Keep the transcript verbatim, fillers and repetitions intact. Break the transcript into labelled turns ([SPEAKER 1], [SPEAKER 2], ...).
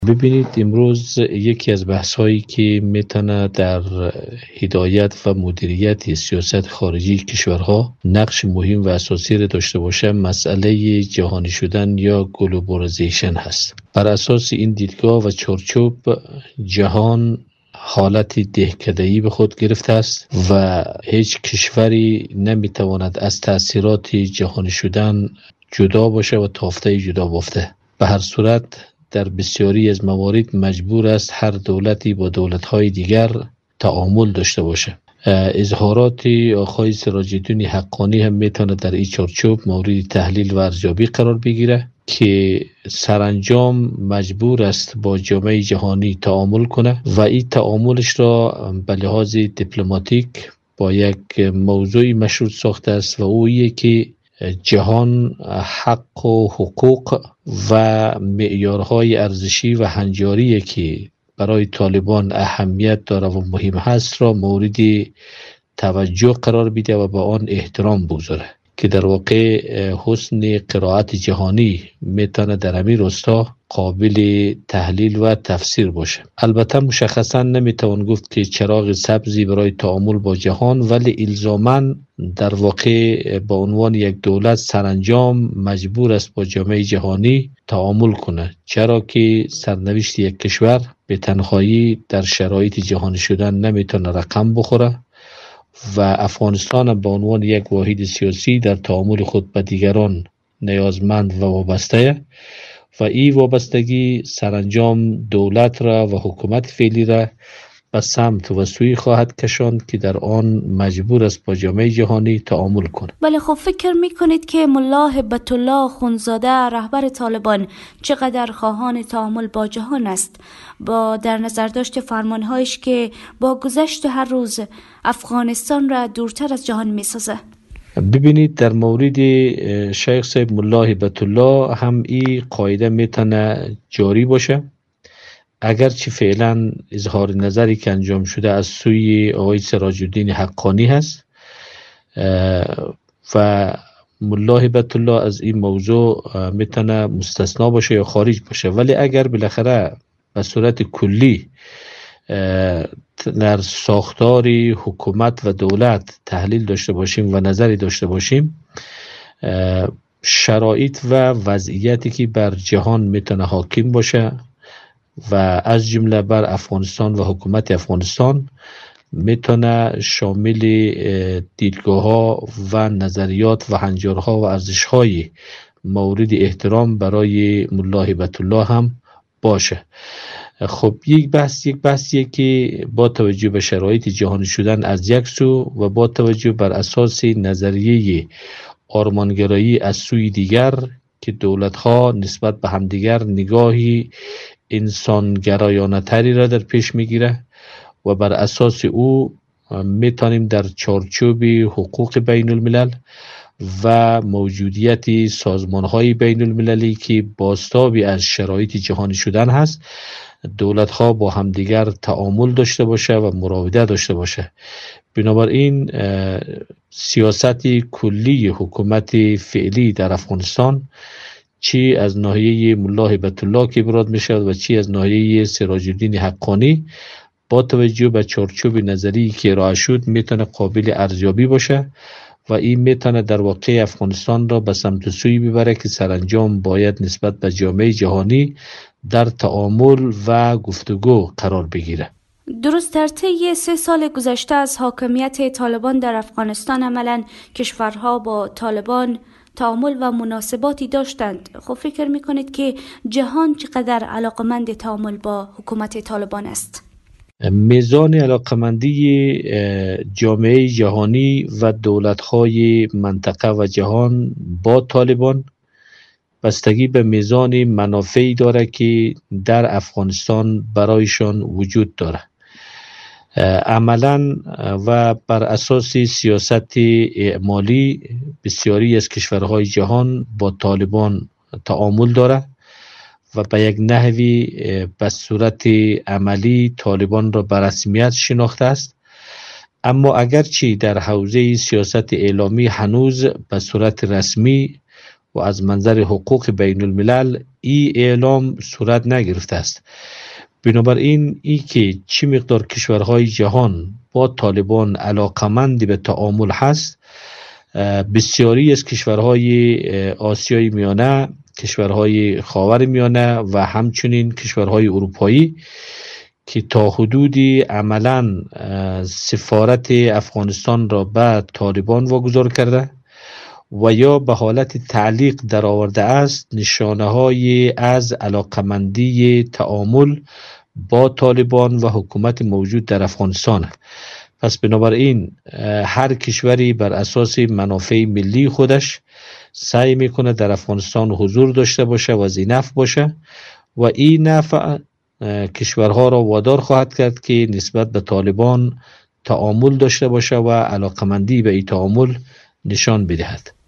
[SPEAKER 1] ببینید امروز یکی از بحث‌هایی که میتونه در هدایت و مدیریت سیاست خارجی کشورها نقش مهم و اساسی را داشته باشه مسئله جهانی شدن یا گلوبالیزیشن هست. بر اساس این دیدگاه و چارچوب جهان حالت دهکده‌ای به خود گرفته است و هیچ کشوری نمیتواند از تأثیرات جهانی شدن جدا باشه و تافته جدا بافته. به هر صورت در بسیاری از موارد مجبور است هر دولتی با دولت‌های دیگر تعامل داشته باشه. اظهارات آقای سراج الدین حقانی هم میتونه در این چارچوب مورد تحلیل و ارزیابی قرار بگیره که سرانجام مجبور است با جامعه جهانی تعامل کنه و این تعاملش را به لحاظ دیپلماتیک با یک موضوع مشروط ساخته است و اویه که جهان حق و حقوق و معیارهای ارزشی و هنجاری که برای طالبان اهمیت داره و مهم هست را مورد توجه قرار بده و به آن احترام بگذاره که در واقع حسن قرائت جهانی میتونه در همین راستا قابل تحلیل و تفسیر باشه. البته مشخصا نمیتوان گفت که چراغ سبزی برای تعامل با جهان، ولی الزاماً در واقع با عنوان یک دولت سرانجام مجبور است با جامعه جهانی تعامل کنه، چرا که سرنوشت یک کشور به تنهایی در شرایط جهانی شدن نمیتونه رقم بخوره و افغانستان به عنوان یک واحد سیاسی در تعامل خود با دیگران نیازمند و وابسته و این وابستگی سرانجام دولت را و حکومت فعلی را به سمت و سوی خواهد کشاند که در آن مجبور است با جامعه جهانی تعامل کنه.
[SPEAKER 2] ولی خب فکر میکنید که ملا هبت الله اخوندزاده رهبر طالبان چقدر خواهان تعامل با جهان است، با در نظر داشت فرمانهایش که با گذشت هر روز افغانستان را دورتر از جهان میسازه؟
[SPEAKER 1] ببینید در مورد شیخ صاحب ملا هبت الله هم این قاعده میتونه جاری باشه، اگرچه فعلا اظهار نظری که انجام شده از سوی آقای سراج الدین حقانی هست و ملا هبت الله از این موضوع میتونه مستثنا باشه یا خارج باشه، ولی اگر بالاخره به صورت کلی در ساختار حکومت و دولت تحلیل داشته باشیم و نظری داشته باشیم، شرایط و وضعیتی که بر جهان میتونه حاکم باشه و از جمله بر افغانستان و حکومت افغانستان میتونه شامل دیدگاه ها و نظریات و هنجارها و ارزش های مورد احترام برای ملا هبت الله هم باشه. خب یک بحث یک بحثیه که با توجه به شرایط جهانی شدن از یک سو و با توجه بر اساس نظریه آرمانگرایی از سوی دیگر که دولت‌ها نسبت به همدیگر نگاهی انسانگرایانه تری را در پیش میگیره و بر اساس او میتونیم در چارچوب حقوق بین الملل و موجودیت سازمان‌های بین المللی که بازتابی از شرایط جهانی شدن هست دولت‌ها با همدیگر تعامل داشته باشه و مراوده داشته باشه. بنابراین سیاست کلی حکومت فعلی در افغانستان چی از ناحیه ملا هبت الله که براد میشد و چی از ناحیه سراج الدین حقانی با توجه به چارچوب نظری که ارائه شد میتونه قابل ارزیابی باشه و این میتونه در واقع افغانستان را به سمت سوی ببره که سرانجام باید نسبت به جامعه جهانی در تعامل و گفتگو قرار بگیره.
[SPEAKER 2] درست در طی سه سال گذشته از حاکمیت طالبان در افغانستان عملاً کشورها با طالبان تعامل و مناسباتی داشتند. خب فکر میکنید که جهان چقدر علاقمند تعامل با حکومت طالبان است؟
[SPEAKER 1] میزان علاقمندی جامعه جهانی و دولت‌های منطقه و جهان با طالبان بستگی به میزان منافعی داره که در افغانستان برایشان وجود داره. عملاً و بر اساس سیاست اعمالی بسیاری از کشورهای جهان با طالبان تعامل داره و به یک نحوی به صورت عملی طالبان را به رسمیت شناخته است، اما اگرچه در حوزه سیاست اعلامی هنوز به صورت رسمی و از منظر حقوق بین الملل این اعلام صورت نگرفته است. بنابراین ای که چی مقدار کشورهای جهان با طالبان علاقمند به تعامل هست، بسیاری از کشورهای آسیای میانه، کشورهای خاور میانه و همچنین کشورهای اروپایی که تا حدودی عملاً سفارت افغانستان را به طالبان واگذار کرده و یا به حالت تعلیق در آورده است، نشانه های از علاقمندی تعامل با طالبان و حکومت موجود در افغانستان. پس بنابراین هر کشوری بر اساس منافع ملی خودش سعی میکنه در افغانستان حضور داشته باشه و ذینفع باشه و این نفع کشورها را وادار خواهد کرد که نسبت به طالبان تعامل داشته باشه و علاقمندی به این تعامل نشان بدهد.